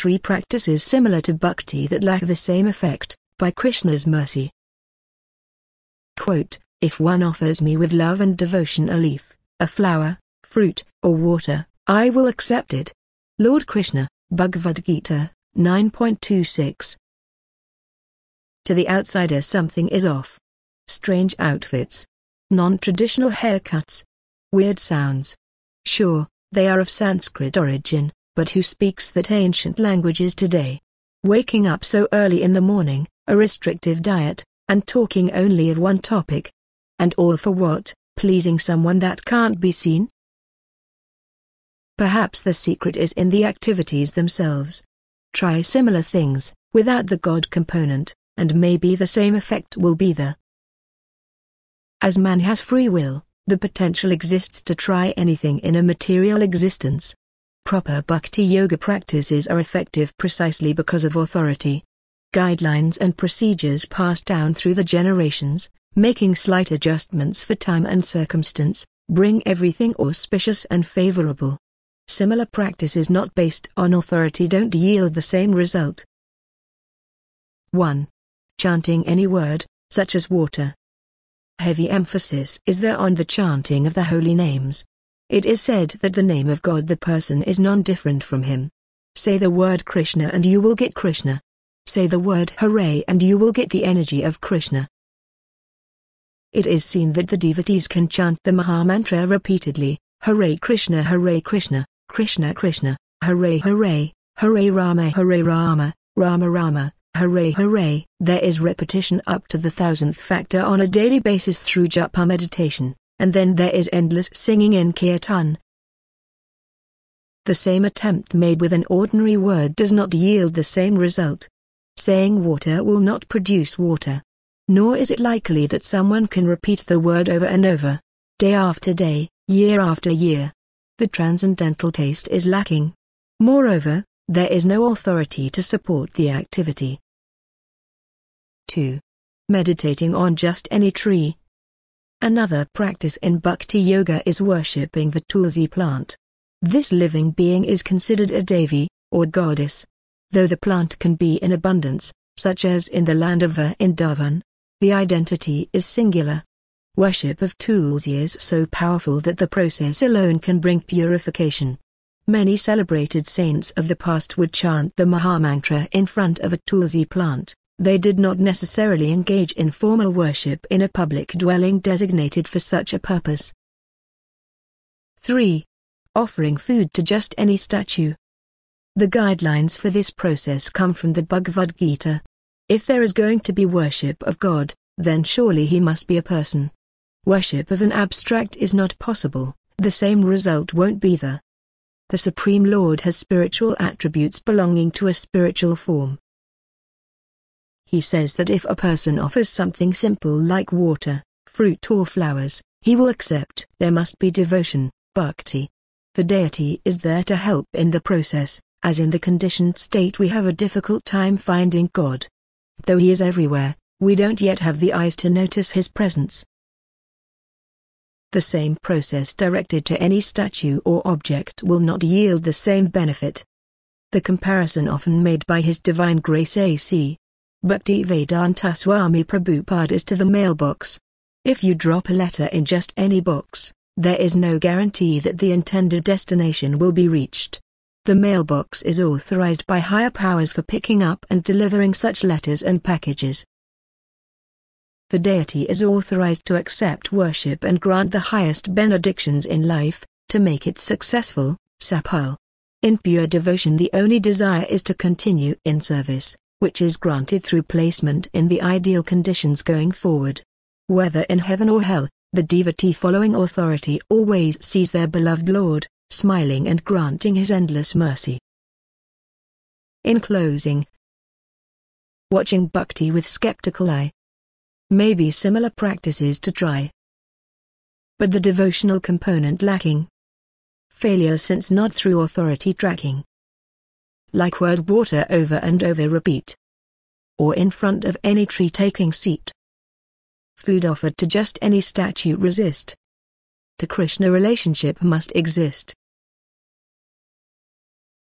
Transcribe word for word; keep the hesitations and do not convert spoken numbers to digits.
three practices similar to bhakti that lack the same effect, by Krishna's mercy. Quote, if one offers me with love and devotion a leaf, a flower, fruit, or water, I will accept it. Lord Krishna, Bhagavad Gita, nine point two six. To the outsider something is off. Strange outfits. Non-traditional haircuts. Weird sounds. Sure, they are of Sanskrit origin, but who speaks that ancient languages today? Waking up so early in the morning, a restrictive diet, and talking only of one topic. And all for what? Pleasing someone that can't be seen? Perhaps the secret is in the activities themselves. Try similar things, without the God component, and maybe the same effect will be there. As man has free will, the potential exists to try anything in a material existence. Proper bhakti yoga practices are effective precisely because of authority. Guidelines and procedures passed down through the generations, making slight adjustments for time and circumstance, bring everything auspicious and favorable. Similar practices not based on authority don't yield the same result. one. Chanting any word, such as water. Heavy emphasis is there on the chanting of the holy names. It is said that the name of God the person is non-different from him. Say the word Krishna and you will get Krishna. Say the word Hare and you will get the energy of Krishna. It is seen that the devotees can chant the Mahamantra repeatedly, Hare Krishna Hare Krishna, Krishna Krishna, Hare Hare, Hare Rama Hare Rama, Rama Rama, Hare Hare. There is repetition up to the thousandth factor on a daily basis through japa meditation, and then there is endless singing in kirtan. The same attempt made with an ordinary word does not yield the same result. Saying water will not produce water. Nor is it likely that someone can repeat the word over and over, day after day, year after year. The transcendental taste is lacking. Moreover, there is no authority to support the activity. two. Meditating on just any tree. Another practice in bhakti yoga is worshipping the tulsi plant. This living being is considered a devi, or goddess. Though the plant can be in abundance, such as in the land of Vrindavan, the identity is singular. Worship of tulsi is so powerful that the process alone can bring purification. Many celebrated saints of the past would chant the Mahamantra in front of a tulsi plant. They did not necessarily engage in formal worship in a public dwelling designated for such a purpose. three. Offering food to just any statue. The guidelines for this process come from the Bhagavad Gita. If there is going to be worship of God, then surely he must be a person. Worship of an abstract is not possible, the same result won't be there. The Supreme Lord has spiritual attributes belonging to a spiritual form. He says that if a person offers something simple like water, fruit or flowers, he will accept. There must be devotion, bhakti. The deity is there to help in the process, as in the conditioned state we have a difficult time finding God. Though he is everywhere, we don't yet have the eyes to notice his presence. The same process directed to any statue or object will not yield the same benefit. The comparison often made by His Divine Grace A C Bhaktivedanta Swami Prabhupada is to the mailbox. If you drop a letter in just any box, there is no guarantee that the intended destination will be reached. The mailbox is authorized by higher powers for picking up and delivering such letters and packages. The deity is authorized to accept worship and grant the highest benedictions in life, to make it successful, sapal. In pure devotion the only desire is to continue in service, which is granted through placement in the ideal conditions going forward. Whether in heaven or hell, the devotee following authority always sees their beloved Lord, smiling and granting his endless mercy. In closing, watching bhakti with skeptical eye. Maybe similar practices to try, but the devotional component lacking. Failure since not through authority tracking. Like word water over and over repeat. Or in front of any tree taking seat. Food offered to just any statue resist. To Krishna relationship must exist.